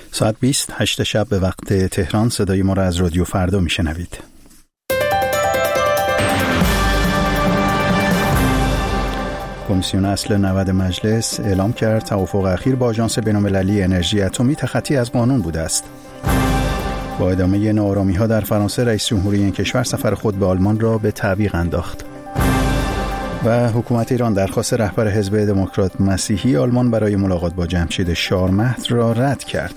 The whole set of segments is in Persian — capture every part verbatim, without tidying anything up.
ساعت بیست هشت شب به وقت تهران صدای ما را از رادیو فردا میشنوید. کمیسیون اصل نود مجلس اعلام کرد توافق اخیر با آژانس بین‌المللی انرژی اتمی تخطی از قانون بوده است. با ادامه ناآرامی‌ها در فرانسه، رئیس جمهوری این کشور سفر خود به آلمان را به تعویق انداخت. و حکومت ایران درخواست رهبر حزب دموکرات مسیحی آلمان برای ملاقات با جمشید شارمهد را رد کرد.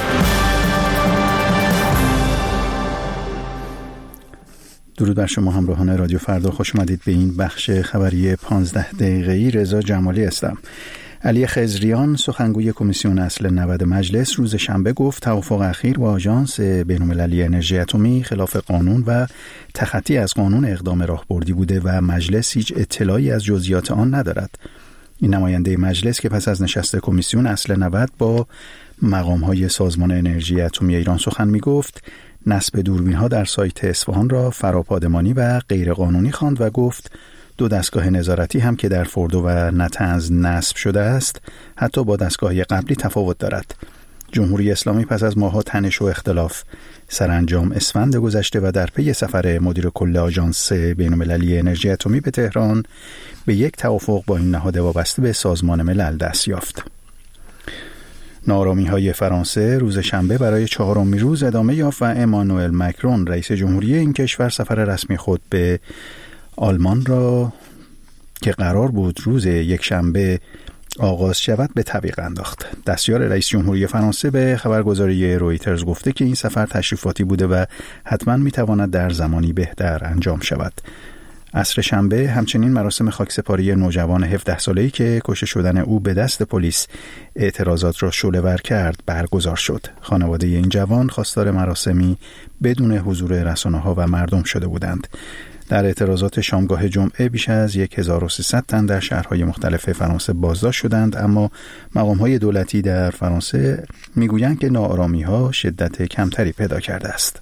درود بر شما همراهان رادیو فردا، خوش اومدید به این بخش خبری پانزده دقیقه‌ای. رضا جمالی هستم. علی خضریان سخنگوی کمیسیون اصل نود مجلس روز شنبه گفت توافق اخیر با آژانس بین‌المللی انرژی اتمی خلاف قانون و تخطی از قانون اقدام راهبردی بوده و مجلس هیچ اطلاعی از جزئیات آن ندارد. این نماینده مجلس که پس از نشست کمیسیون اصل نود با مقام‌های سازمان انرژی اتمی ایران سخن می‌گفت، نصب دوربین‌ها در سایت اصفهان را فراپادمانی و غیرقانونی خواند و گفت دو دستگاه نظارتی هم که در فردو و نطنز نصب شده است حتی با دستگاه قبلی تفاوت دارد. جمهوری اسلامی پس از ماه‌ها تنش و اختلاف سرانجام اسفند گذشته و در پی سفر مدیر کل آژانس بین‌المللی انرژی اتمی به تهران به یک توافق با این نهاد وابسته به سازمان ملل دست یافت. ناآرامی‌های فرانسه روز شنبه برای چهارمین روز ادامه یافت و امانوئل مکرون رئیس جمهوری این کشور سفر رسمی خود به آلمان را که قرار بود روز یک شنبه آغاز شود به تعویق انداخت. دستیار رئیس جمهوری فرانسه به خبرگزاری رویترز گفته که این سفر تشریفاتی بوده و حتما میتواند در زمانی بهتر انجام شود. عصر شنبه همچنین مراسم خاکسپاری نوجوان هفده ساله‌ای که کشته شدن او به دست پلیس اعتراضات را شعله‌ور کرد برگزار شد. خانواده این جوان خواستار مراسمی بدون حضور رسانه‌ها و مردم شده بودند. در اعتراضات شامگاه جمعه بیش از هزار و سیصد تن در شهرهای مختلف فرانسه بازداشت شدند، اما مقام‌های دولتی در فرانسه میگویند که ناآرامی‌ها شدت کمتری پیدا کرده است.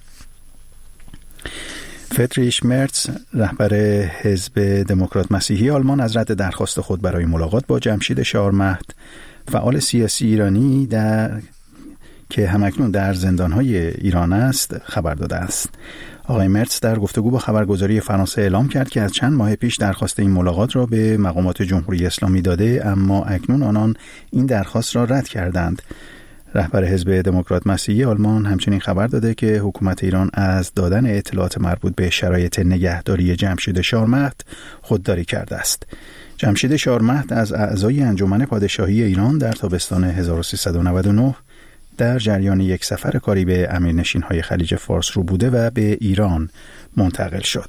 فریدریش مرتز رهبر حزب دموکرات مسیحی آلمان از رد درخواست خود برای ملاقات با جمشید شارمهد، فعال سیاسی ایرانی در که همکنون در زندان‌های ایران است، خبر داده است. آقای مرتز در گفتگو با خبرگزاری فرانسه اعلام کرد که از چند ماه پیش درخواست این ملاقات را به مقامات جمهوری اسلامی داده، اما اکنون آنان این درخواست را رد کردند. رهبر حزب دموکرات مسیحی آلمان همچنین خبر داده که حکومت ایران از دادن اطلاعات مربوط به شرایط نگهداری جمشید شارمهد خودداری کرده است. جمشید شارمهد از اعضای انجمن پادشاهی ایران در تابستان هزار و سیصد و نود و نه در جریان یک سفر کاری به امیرنشین‌های خلیج فارس رو بوده و به ایران منتقل شد.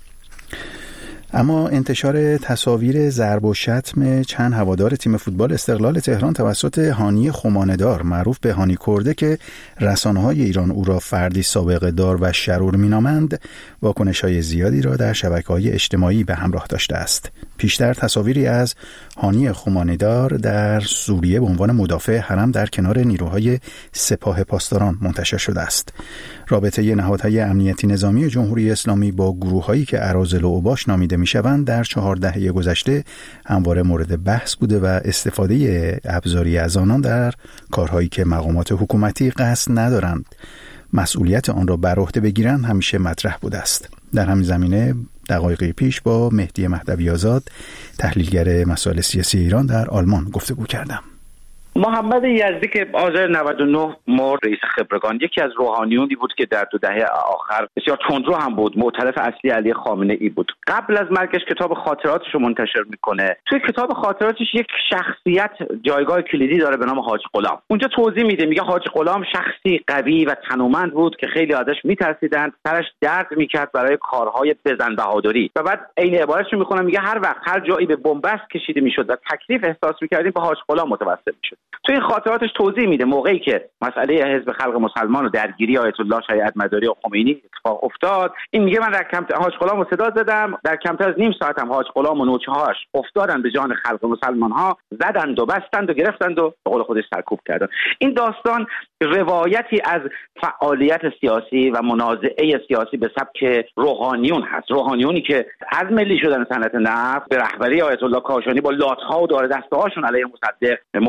اما انتشار تصاویر ضرب و شتم چند هوادار تیم فوتبال استقلال تهران توسط هانی خمانه‌دار معروف به هانی کرده که رسانه‌های ایران او را فردی سابقه دار و شرور می‌نامند، واکنش‌های زیادی را در شبکه‌های اجتماعی به همراه داشته است. پیشتر تصاویری از هانی خمانه‌دار در سوریه به عنوان مدافع حرم در کنار نیروهای سپاه پاسداران منتشر شده است. رابطه نهادهای امنیتی نظامی جمهوری اسلامی با گروه‌هایی که اراذل و اوباش نامیده میشوند در چهار دهه گذشته همواره مورد بحث بوده و استفاده ابزاری از آنان در کارهایی که مقامات حکومتی قصد ندارند مسئولیت آن را بر عهده بگیرند همیشه مطرح بوده است. در همین زمینه دقایقی پیش با مهدی مهدوی آزاد، تحلیلگر مسائل سیاسی ایران در آلمان گفتگو کردم. محمد یزدی که آذر نود و نه مرد، رئیس خبرگان، یکی از روحانیونی بود که در دو دهه آخر بسیار تندرو هم بود، معترف اصلی علی خامنه ای بود. قبل از مرگش کتاب خاطراتش رو منتشر میکنه. توی کتاب خاطراتش یک شخصیت جایگاه کلیدی داره به نام حاج غلام. اونجا توضیح میده، میگه حاج غلام شخصی قوی و تنومند بود که خیلی ازش میترسیدند، سرش درد میکرد برای کارهای بزن بهادری. و بعد عین عبارتش رو میخونم، میگه هر وقت هر جایی به بنبست کشیده میشد و تکلیف احساس میکردیم به حاج غلام متوسل میشد. توی این خاطراتش توضیح میده موقعی که مسئله حزب خلق مسلمان و درگیری آیت الله شریعت مداری و خمینی اتفاق افتاد، این میگه من در کمتر حاج غلام رو صدا زدم، در کمتر از نیم ساعت هم حاج غلام و نوچه‌هاش افتادن به جان خلق مسلمان ها، زدند و بستند و گرفتند و به قول خودش سرکوب کردند. این داستان روایتی از فعالیت سیاسی و منازعه سیاسی به سبک روحانیون هست. روحانیونی که از ملی شدن صنعت نفت به رهبری آیت الله کاشانی با لات‌ها و دار دسته‌هاشون علیه مصدق مؤتلف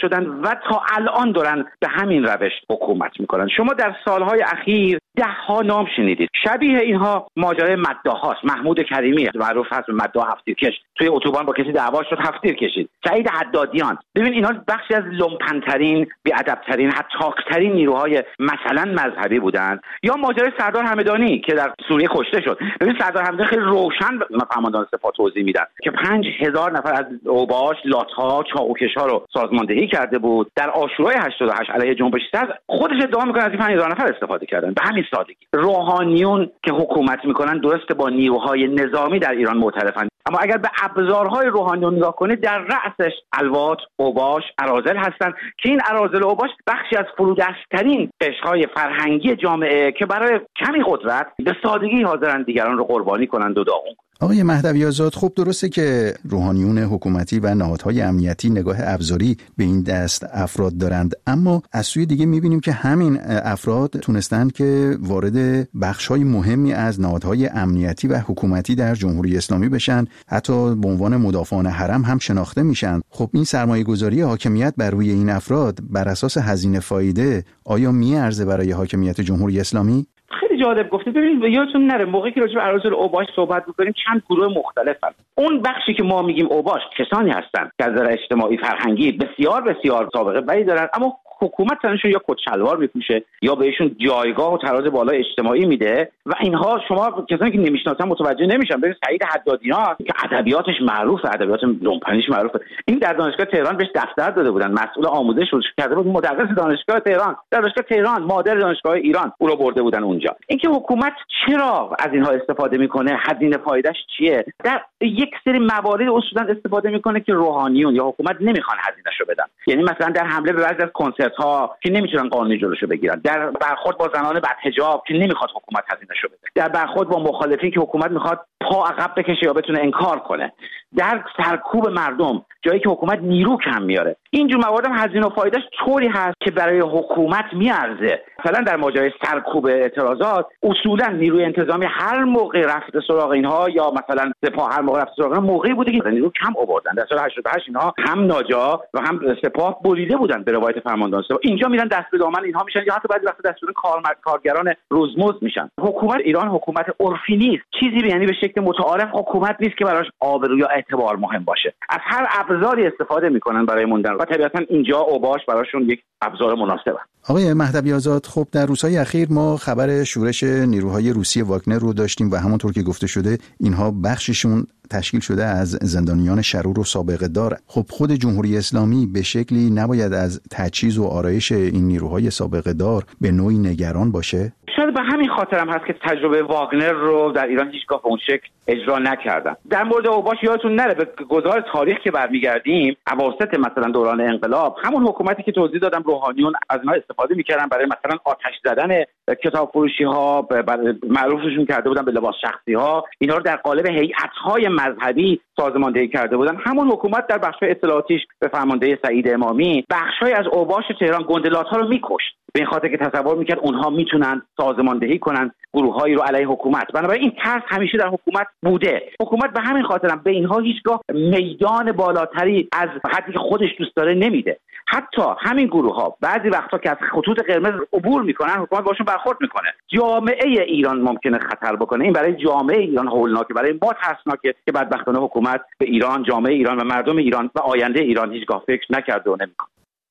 شدن و تا الان دارن به همین روش حکومت میکنن. شما در سالهای اخیر ده ها نام شنیدید. شبیه اینها ماجرای مداحاست. محمود کریمی معروف هست به مداح هفت‌تیرکش، توی اتوبان با کسی دعوا شد هفت تیر کشید. سعید حدادیان. ببین اینا بخشی از لومپن‌ترین، بی‌ادب‌ترین، حطاق‌ترین نیروهای مثلا مذهبی بودند. یا ماجرای سردار همدانی که در سوریه کشته شد. ببین سردار همدانی خیلی روشن فرماندهان سپاه توضیح میدن که پنج هزار نفر از اوباش، لات‌ها، چاقوکش‌ها رو سازماندهی کرده بود. در عاشورای هشتاد و هشت علیه جنبش سبز خودش ادعا میکنه از این پنج هزار نفر استفاده کردن. به همین سادگی. روحانیون که حکومت میکنن درست با نیروهای نظامی در ایران معترفن، اما اگر به ابزارهای روحانیون نگاه کنید در رأسش الوات، اوباش، اراذل هستن که این اراذل و اوباش بخشی از فرودست‌ترین قشرهای فرهنگی جامعه که برای کمی قدرت به سادگی حاضرن دیگران رو قربانی کنند و داغون. آقای مهدوی آزاد، خب درسته که روحانیون حکومتی و نهادهای امنیتی نگاه ابزاری به این دست افراد دارند، اما از سوی دیگه می‌بینیم که همین افراد تونستند که وارد بخش‌های مهمی از نهادهای امنیتی و حکومتی در جمهوری اسلامی بشن، حتی به عنوان مدافعان حرم هم شناخته میشن. خب این سرمایه‌گذاری حاکمیت بر روی این افراد بر اساس هزینه فایده آیا میارزه برای حاکمیت جمهوری اسلامی؟ خیلی جالب گفته. ببینید یادتون نره موقعی که راجع به اراذل اوباش صحبت می‌کنیم چند گروه مختلفن. اون بخشی که ما میگیم اوباش کسانی هستن که از نظر اجتماعی فرهنگی بسیار بسیار سابقه بدی دارن، اما حکومت تنشون یا کت شلوار میپوشه یا بهشون جایگاه و تراز بالای اجتماعی میده و اینها شما کسانی که نمیشناسن متوجه نمیشن. ببین سعید حدادیان که ادبیاتش معروفه، ادبیات لومپنیش معروفه، این در دانشگاه تهران بهش دفتر داده بودن، مسئول آموزش رو کرده بود، مدرس دانشگاه تهران، دانشگاه تهران مادر دانشگاه ایران او رو برده بودن اونجا. اینکه حکومت چرا از اینها استفاده میکنه، هزینه فایدهش چیه؟ در یک سری موارد اصولا استفاده میکنه که روحانیون یا حکومت نمیخوان هزینه‌شو بدن. یعنی مثلا در حمله به بعضی از ها که نمیتونن قانونی جلوشو بگیرن، در برخورد با زنان بدحجاب که نمیخواد حکومت هزینه‌شو بده، در برخورد با مخالفین که حکومت میخواد پا عقب بکشه یا بتونه انکار کنه، در سرکوب مردم جایی که حکومت نیرو کم میاره. اینجور موارد هم هزینه و فایدهش طوری هست که برای حکومت میارزه. مثلا در ماجرای سرکوب اعتراضات اصولا نیروی انتظامی هر موقع رفته سراغ اینها یا مثلا سپاه هر موقع رفته سراغ اینها موقعی بوده که نیرو کم آوردن. در سال هشتاد و هشت اینها هم ناجا و هم سپاه بریده بودن به روایت فرماندهان سپاه. اینجا میرن دست به دامن اینها میشن یا حتی بعضی وقتا دستور کار کارگران روزمزد میشن. حکومت ایران حکومت عرفی نیست، چیزی یعنی به شکل متعارف حکومت نیست که براش آبرو یا اعتبار مهم باشه. از هر ابزاری استفاده میکنن برای موندن و طبیعتا اینجا اوباش براشون یک ابزار مناسبه. آقای مهدوی آزاد، خب در روزهای اخیر ما خبر شورش نیروهای روسی واگنر رو داشتیم و همونطور که گفته شده اینها بخششون تشکیل شده از زندانیان شرور و سابقه دار. خب خود جمهوری اسلامی به شکلی نباید از تجهیز و آرایش این نیروهای سابقه دار به نوعی نگران باشه؟ شاید به همین خاطرم هست که تجربه واگنر رو در ایران هیچگاه به اون شکل اجرا نکردن. در مورد اوباش یادتون نره به گذار تاریخ که برمیگردیم، اواسط مثلا دوران انقلاب همون حکومتی که توضیح دادم روحانیون از اونها استفاده میکردن برای مثلا آتش زدن کتاب فروشی ها، معروفشون کرده بودن به لباس شخصی ها، اینا رو در قالب هیئت های مذهبی سازماندهی کرده بودن. همون حکومت در بخش اطلاعاتیش به فرماندهی سعید امامی بخشای از اوباش تهران گندلات ها رو میکشت به این خاطر که تصور میکرد اونها میتونن سازماندهی کنن گروهایی رو علیه حکومت. بنابراین این ترس همیشه در حکومت بوده. حکومت به همین خاطرم به اینها هیچگاه میدان بالاتری از حدی که خودش دوست داره نمیده. حتی همین گروه ها بعضی وقتا که از خطوط قرمز عبور میکنن حکومت باشون برخورد میکنه. جامعه ایران ممکنه خطر بکنه. این برای جامعه ایران هولناکه، برای ما ترسناکه که بدبختانه حکومت به ایران، جامعه ایران و مردم ایران و آینده ایران هیچگاه فکر نکرده و نمیکنه.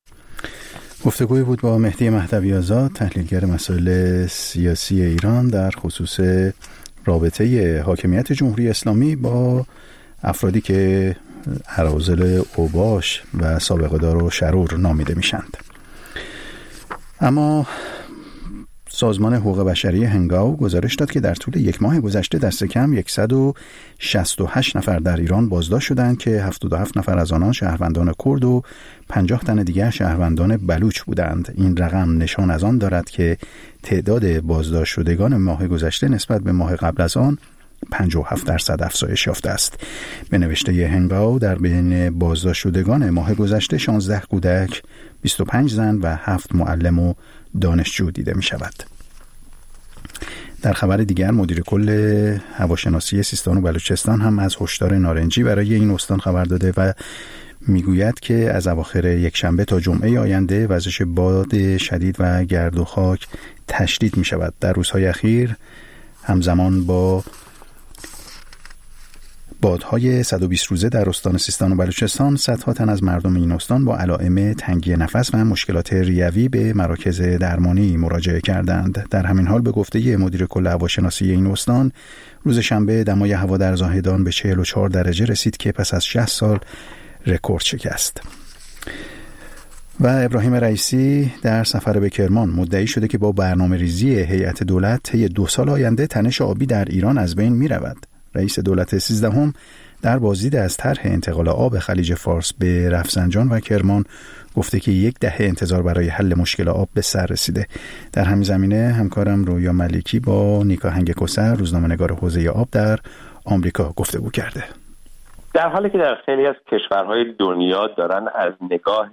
گفتگوی بود با مهدی مهدوی آزاد، تحلیلگر مسائل سیاسی ایران در خصوص رابطه حاکمیت جمهوری اسلامی با افرادی که اراذل اوباش و سابقه دار و شرور نامیده میشند. اما سازمان حقوق بشری هنگاو گزارش داد که در طول یک ماه گذشته دست کم صد و شصت و هشت نفر در ایران بازداشت شدند که هفتاد و هفت نفر از آنان شهروندان کرد و پنجاه تن دیگر شهروندان بلوچ بودند. این رقم نشان از آن دارد که تعداد بازداشت شدگان ماه گذشته نسبت به ماه قبل از آن پنجاه و هفت درصد افزایش یافته است. به نوشته هنگاو در بین بازداشت شدگان ماه گذشته شانزده کودک، بیست و پنج زن و هفت معلم و دانشجو دیده می شود. در خبر دیگر مدیر کل هواشناسی سیستان و بلوچستان هم از هشدار نارنجی برای این استان خبر داده و میگوید که از اواخر یک شنبه تا جمعه آینده وزش باد شدید و گرد و خاک تشدید می شود. در روزهای اخیر همزمان با بادهای صد و بیست روزه در استان سیستان و بلوچستان صدها تن از مردم این استان با علائم تنگی نفس و مشکلات ریوی به مراکز درمانی مراجعه کردند. در همین حال به گفته مدیر کل هواشناسی این استان، روز شنبه دمای هوا در زاهدان به چهل و چهار درجه رسید که پس از شصت سال رکورد شکست. و ابراهیم رئیسی در سفر به کرمان مدعی شده که با برنامه ریزی هیئت دولت طی دو سال آینده تنش آبی در ایران از بین می رود. رئیس دولت سیزدهم در بازدید از طرح انتقال آب خلیج فارس به رفسنجان و کرمان گفته که یک دهه انتظار برای حل مشکل آب به سر رسیده. در همین زمینه همکارم رویا ملکی با نیکا هنگ کوثر، روزنامه‌نگار حوزه آب در آمریکا، گفتگو کرده. در حالی که در خیلی از کشورهای دنیا دارن از نگاه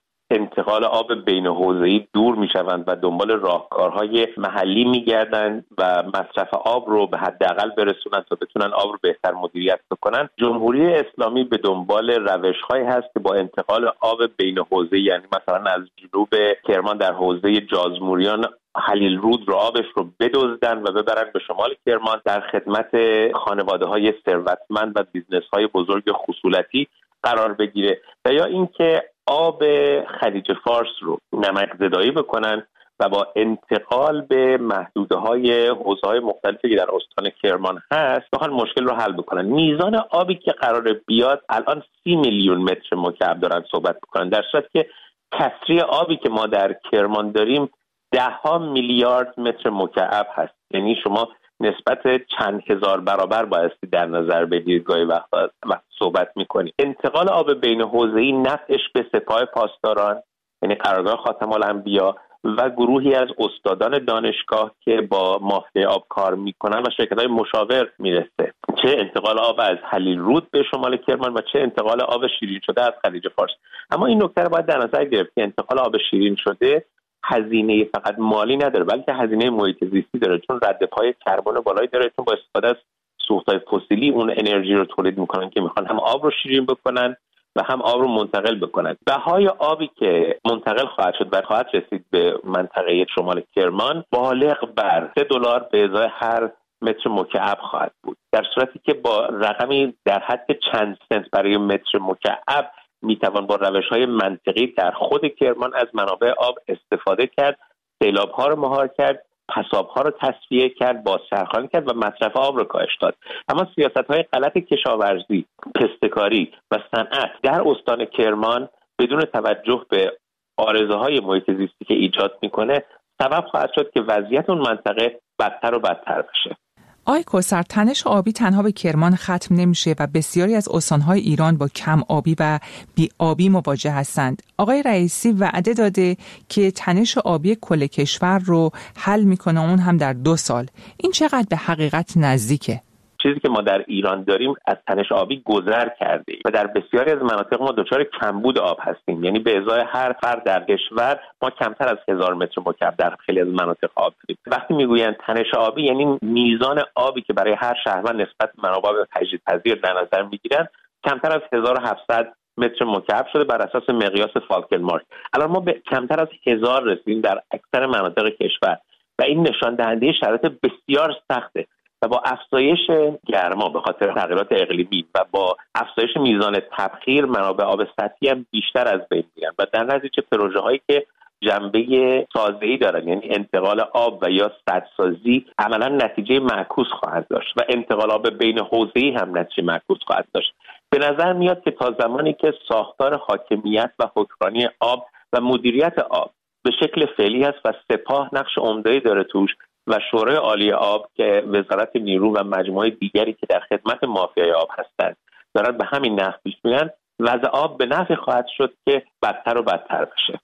انتقال آب بین حوزه‌ای دور میشوند و دنبال راهکارهای محلی میگردند و مصرف آب رو به حداقل برسونن تا بتونن آب رو بهتر مدیریت بکنن، جمهوری اسلامی به دنبال روش‌هایی هست که با انتقال آب بین حوزه‌ای، یعنی مثلا از جنوب کرمان در حوزه جازموریان حلیل رود رو آبش رو بدزدن و ببرن به شمال کرمان در خدمت خانواده‌های ثروتمند و بیزنس‌های بزرگ خصولتی قرار بگیره، و یا اینکه آب خلیج فارس رو نمک زدایی بکنن و با انتقال به محدوده‌های حوزه‌های مختلفی که در استان کرمان هست بخوان مشکل رو حل بکنن. میزان آبی که قرار بیاد الان سی میلیون متر مکعب دارن صحبت بکنن، در صورتی که کسری آبی که ما در کرمان داریم ده ها میلیارد متر مکعب هست. یعنی شما نسبت چند هزار برابر بایستی در نظر بگیرید گاهی وقتا وقت صحبت میکنید. انتقال آب بین حوزه‌ای نفعش به سپاه پاسداران، یعنی قرارگاه خاتم الانبیا و گروهی از استادان دانشگاه که با مافیای آب کار میکنن و شرکت‌های مشاور میرسه، چه انتقال آب از حلیل رود به شمال کرمان و چه انتقال آب شیرین شده از خلیج فارس. اما این نکته رو باید در نظر گرفت که انتقال آب شیرین شده هزینه فقط مالی نداره، بلکه هزینه محیط زیستی داره، چون رد پای کربن بالایی داره، چون با استفاده از سوخت‌های فسیلی اون انرژی رو تولید میکنن که میخوان هم آب رو شیرین بکنن و هم آب رو منتقل بکنن. بهای آبی که منتقل خواهد شد و خواهد رسید به منطقه شمال کرمان بالغ بر سه دلار به ازای هر متر مکعب خواهد بود، در صورتی که با رقمی در حد چند سنت برای متر مکعب میتوان با روش‌های منطقی در خود کرمان از منابع آب استفاده کرد، سیلاب‌ها رو مهار کرد، پساب‌ها رو تصفیه کرد، بازچرخانی کرد و مصرف آب رو کاهش داد. اما سیاست‌های غلط کشاورزی، پستکاری و صنعت در استان کرمان بدون توجه به عارضه‌های محیط زیستی که ایجاد میکنه سبب خواهد شد که وضعیت اون منطقه بدتر و بدتر بشه. آقای کوثر، تنش آبی تنها به کرمان ختم نمیشه و بسیاری از استان‌های ایران با کم آبی و بی آبی مواجه هستند. آقای رئیسی وعده داده که تنش آبی کل کشور رو حل میکنه، اون هم در دو سال. این چقدر به حقیقت نزدیکه؟ چیزی که ما در ایران داریم از تنش آبی گذر کرده و در بسیاری از مناطق ما دچار کمبود آب هستیم. یعنی به ازای هر فرد در کشور ما کمتر از هزار متر مکعب در خیلی از مناطق آب داریم. وقتی میگویند تنش آبی یعنی میزان آبی که برای هر شهروند نسبت به منابع تجدیدپذیر در نظر میگیرن کمتر از هزار و هفتصد متر مکعب شده بر اساس مقیاس فالکنمارک. الان ما به کمتر از هزار رسیدیم در اکثر مناطق کشور و این نشان دهنده شرایط بسیار سخته و با افزایش گرما به خاطر تغییرات اقلیمی و با افزایش میزان تبخیر منابع آب سطحی هم بیشتر از بین میرن و در نتیجه پروژه هایی که جنبه سازه‌ای دارن، یعنی انتقال آب و یا سدسازی، عملا نتیجه معکوس خواهد داشت و انتقال آب بین حوزه‌ای هم نتیجه معکوس خواهد داشت. به نظر میاد که تا زمانی که ساختار حاکمیت و حکمرانی آب و مدیریت آب به شکل فعلی هست و سپاه نقش عمده‌ای داره توش و شورای عالی آب که وزارت نیرو و مجموعه دیگری که در خدمت مافیای آب هستند دارن به همین نحو پیش میرن، وضع آب به نفع خواهد شد که بدتر و بدتر بشه.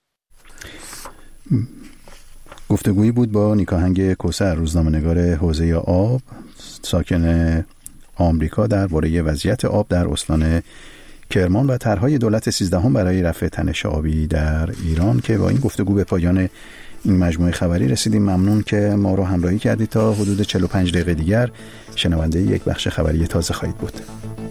گفتگویی بود با نیکا هنگ کوثر، روزنامه‌نگار حوزه آب، ساکن آمریکا، درباره وضعیت آب در استان کرمان و طرحهای دولت سیزدهم برای رفع تنش آبی در ایران، که با این گفتگو به پایان این مجموعه خبری رسیدیم. ممنون که ما رو همراهی کردید. تا حدود چهل و پنج دقیقه دیگر شنونده یک بخش خبری تازه خواهید بود.